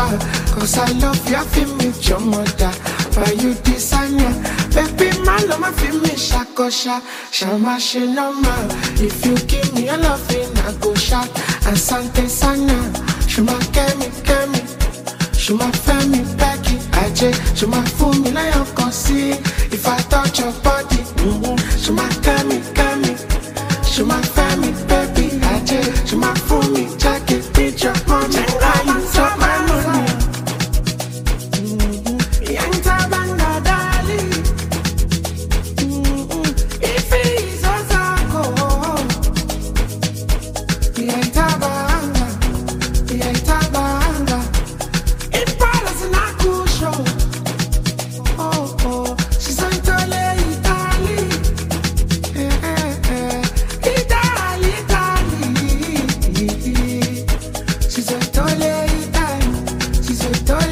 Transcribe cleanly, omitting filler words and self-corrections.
Cause I love you, I feel me, your mother. Why you designer? Baby, my love, I feel me, shakosha. Shama, she no man. If you give me a loving, I go shout. Asante sana. Shuma, kemi, kemi. Shuma, femi, Becky. Aje, Shuma, fool me, like you can see. If I touch your body, Shuma, kemi, kemi. Shuma, femi, baby. Aje, Shuma, fool me, jacket, bitch, your money. I use up my money. She's a